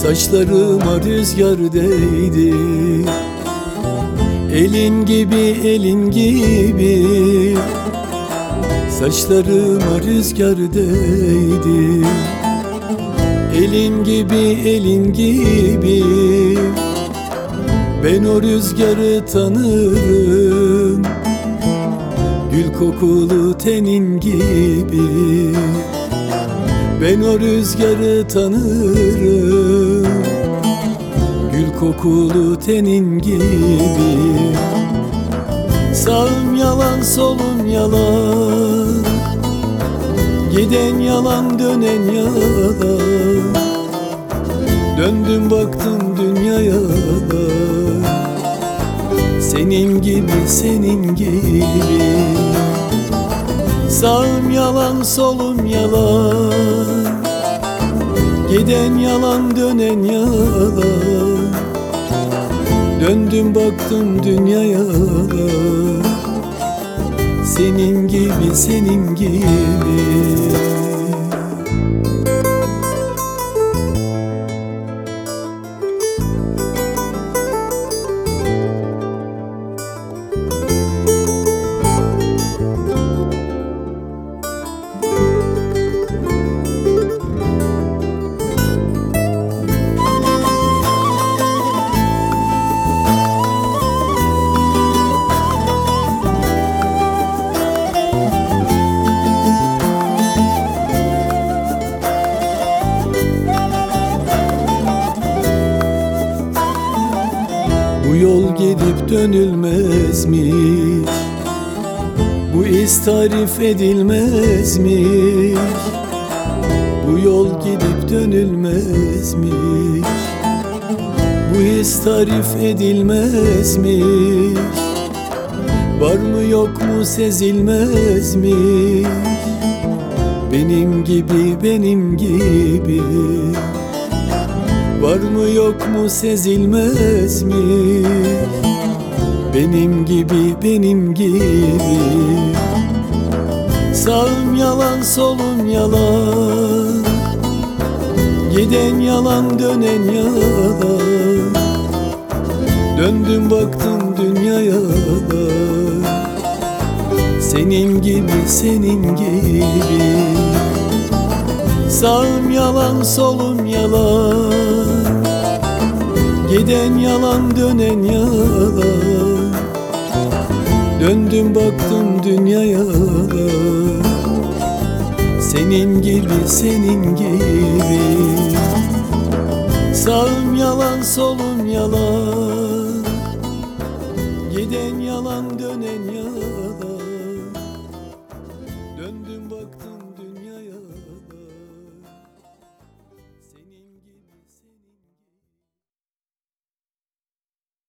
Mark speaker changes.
Speaker 1: Saçlarıma rüzgar değdi, elin gibi elin gibi. Saçlarıma rüzgar değdi, elin gibi elin gibi. Ben o rüzgarı tanırım, gül kokulu tenin gibi. Ben o rüzgarı tanırım, gül kokulu tenin gibi. Sağım yalan solum yalan, giden yalan dönen yalan. Döndüm baktım dünyaya da, senin gibi senin gibi. Sağım yalan solum yalan, giden yalan dönen yalan. Döndüm baktım dünyaya da, senin gibi senin gibi. Bu yol gidip dönülmez mi? Bu iz tarif edilmez mi? Bu yol gidip dönülmez mi? Bu iz tarif edilmez mi? Var mı yok mu sezilmez mi? Benim gibi benim gibi. Var mı yok mu sezilmez mi? Benim gibi benim gibi. Sağım yalan solum yalan, giden yalan dönen yalan. Döndüm baktım dünyaya da, senin gibi senin gibi. Sağım yalan solum yalan, giden yalan dönen yalan. Döndüm baktım dünyaya da, senin gibi senin gibi. Sağım yalan solum yalan, giden yalan dönen yalan.